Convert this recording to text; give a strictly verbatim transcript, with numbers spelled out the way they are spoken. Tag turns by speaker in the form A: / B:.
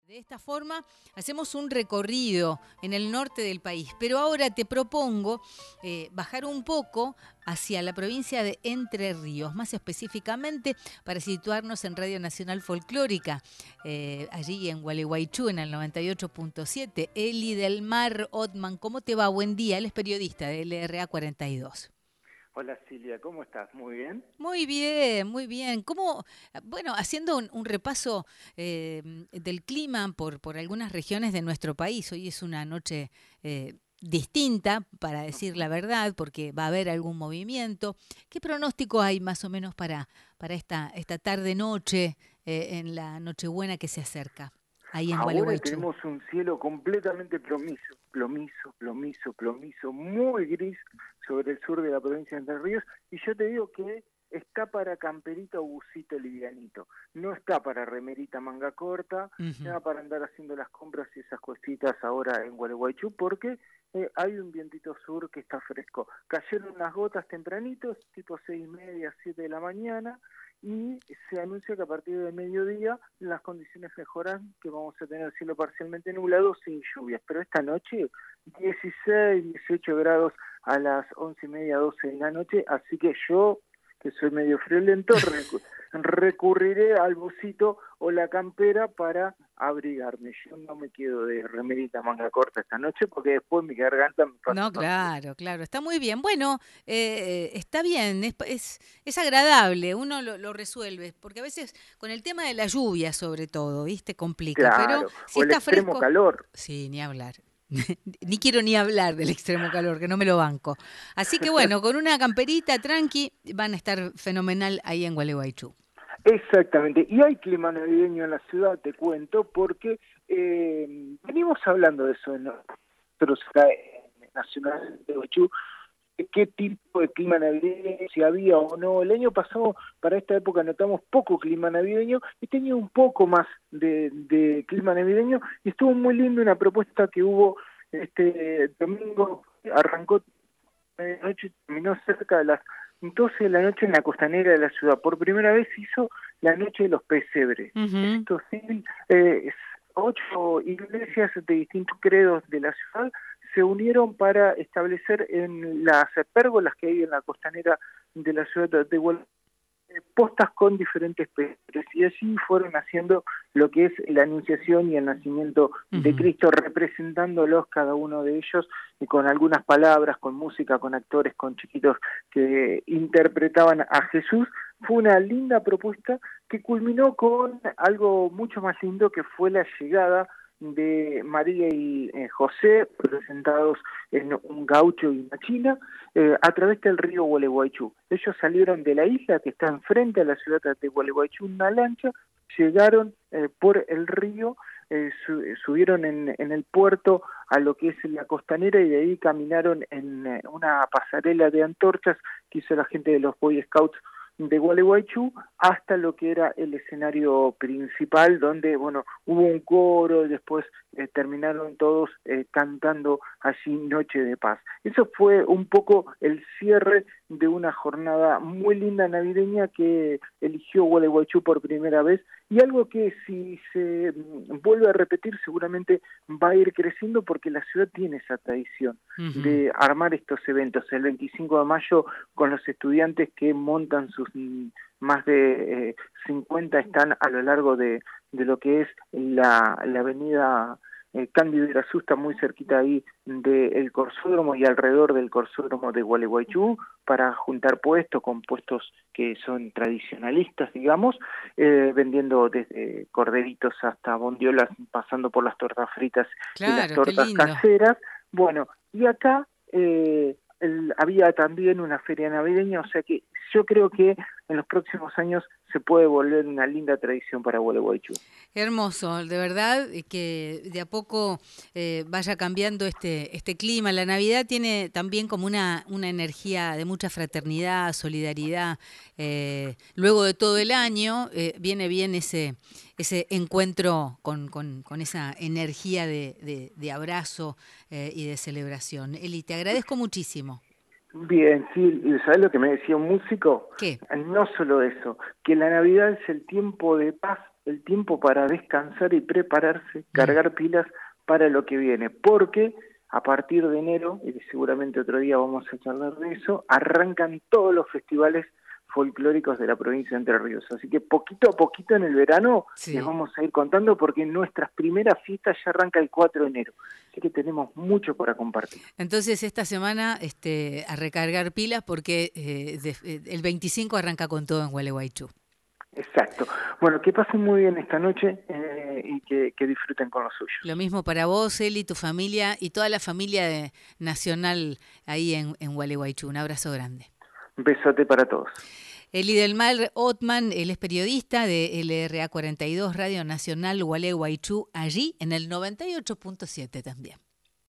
A: De esta forma hacemos un recorrido en el norte del país, pero ahora te propongo eh, bajar un poco hacia la provincia de Entre Ríos, más específicamente para situarnos en Radio Nacional Folclórica, eh, allí en Gualeguaychú, en el noventa y ocho punto siete. Eli del Mar Otman, ¿cómo te va? Buen día, él es periodista de L R A cuarenta y dos.
B: Hola Silvia, ¿cómo estás? Muy bien.
A: Muy bien, muy bien. ¿Cómo, bueno, haciendo un, un repaso eh, del clima por, por algunas regiones de nuestro país? Hoy es una noche eh, distinta, para decir
B: Ujú.
A: la verdad, porque va a haber algún movimiento. ¿Qué pronóstico hay más o menos para, para esta, esta tarde-noche, eh, en la Nochebuena que se acerca, ahí en
B: Ahora
A: Gualeguaychú?
B: tenemos un cielo completamente plomizo, plomizo, plomizo, plomizo, muy gris sobre el sur de la provincia de Entre Ríos, y yo te digo que está para camperita o busito livianito, no está para remerita manga corta,
A: Ujú.
B: nada para andar haciendo las compras y esas cositas ahora en Gualeguaychú, porque eh, hay un vientito sur que está fresco. Cayeron unas gotas tempranitos, tipo seis y media, siete de la mañana, y se anuncia que a partir del mediodía las condiciones mejoran, que vamos a tener cielo parcialmente nublado sin lluvias, pero esta noche dieciséis, dieciocho grados a las once y media, doce de la noche, así que yo, que soy medio friolento, recu recurriré al busito o la campera para abrigarme. Yo no me quedo de remerita manga corta esta noche porque después mi garganta me pasa
A: No,
B: factura.
A: claro, claro, está muy bien. Bueno, eh, está bien, es, es, es agradable, uno lo, lo resuelve, porque a veces con el tema de la lluvia sobre todo, ¿viste? Complica, pero
B: Claro,
A: si
B: o el
A: está
B: extremo
A: fresco,
B: calor.
A: sí, ni hablar. Ni quiero ni hablar del extremo calor, que no me lo banco. Así que bueno, con una camperita tranqui van a estar fenomenal ahí en Gualeguaychú.
B: Exactamente, y hay clima navideño en la ciudad, te cuento, porque eh, venimos hablando de eso en nosotros acá en Nacional de Gualeguaychú, qué tipo de clima navideño, si había o no. El año pasado, para esta época, notamos poco clima navideño y tenía un poco más de, de clima navideño, y estuvo muy lindo una propuesta que hubo este domingo, arrancó de noche, terminó cerca de las doce de la noche en la costanera de la ciudad. Por primera vez hizo la noche de los pesebres.
A: Ujú.
B: Esto sí, eh, ocho iglesias de distintos credos de la ciudad se unieron para establecer en las pérgolas que hay en la costanera de la ciudad de Gualeguaychú postas con diferentes pesebres, y así fueron haciendo lo que es la anunciación y el nacimiento de
A: Ujú.
B: Cristo, representándolos cada uno de ellos, y con algunas palabras, con música, con actores, con chiquitos que interpretaban a Jesús. Fue una linda propuesta que culminó con algo mucho más lindo, que fue la llegada de María y eh, José, presentados en un gaucho y una china, eh, a través del río Gualeguaychú. Ellos salieron de la isla que está enfrente a la ciudad de Gualeguaychú, una lancha, llegaron eh, por el río, eh, su, subieron en, en el puerto a lo que es la costanera, y de ahí caminaron en eh, una pasarela de antorchas que hizo la gente de los Boy Scouts de Gualeguaychú hasta lo que era el escenario principal, donde bueno, hubo un coro y después eh, terminaron todos eh, cantando allí Noche de Paz. Eso fue un poco el cierre de una jornada muy linda navideña que eligió Gualeguaychú por primera vez, y algo que si se mm, vuelve a repetir seguramente va a ir creciendo, porque la ciudad tiene esa tradición
A: Ujú.
B: de armar estos eventos. El veinticinco de mayo, con los estudiantes que montan sus más de eh, cincuenta están a lo largo de, de lo que es la, la avenida eh, Cándido Irasusta, muy cerquita ahí del Corsódromo y alrededor del Corsódromo de Gualeguaychú, para juntar puestos con puestos que son tradicionalistas, digamos, eh, vendiendo desde corderitos hasta bondiolas, pasando por las tortas fritas y las
A: Claro, qué
B: tortas
A: lindo.
B: caseras. Bueno, y acá eh, el, había también una feria navideña, o sea que yo creo que en los próximos años se puede volver una linda tradición para Gualeguaychú.
A: Hermoso, de verdad, y que de a poco eh, vaya cambiando este, este clima. La Navidad tiene también como una, una energía de mucha fraternidad, solidaridad. Eh, luego de todo el año eh, viene bien ese, ese encuentro con, con, con esa energía de, de, de abrazo eh, y de celebración. Eli, te agradezco muchísimo.
B: Bien, sí, ¿sabes lo que me decía un músico?
A: ¿Qué?
B: No solo eso, que la Navidad es el tiempo de paz el tiempo para descansar y prepararse, cargar pilas para lo que viene, porque a partir de enero, y seguramente otro día vamos a charlar de eso, arrancan todos los festivales folclóricos de la provincia de Entre Ríos. Así que poquito a poquito en el verano sí. les vamos a ir contando, porque nuestras primeras fiestas ya arranca el cuatro de enero. Así que tenemos mucho para compartir.
A: Entonces esta semana este, a recargar pilas, porque eh, de, el veinticinco arranca con todo en Gualeguaychú.
B: Exacto. Bueno, que pasen muy bien esta noche eh, y que, que disfruten con los suyos.
A: Lo mismo para vos, Eli, tu familia y toda la familia de, nacional ahí en, en Gualeguaychú. Un abrazo grande.
B: Un besote para todos.
A: Eli del Mar Otman, él es periodista de L R A cuarenta y dos, Radio Nacional Gualeguaychú, allí en el noventa y ocho punto siete también.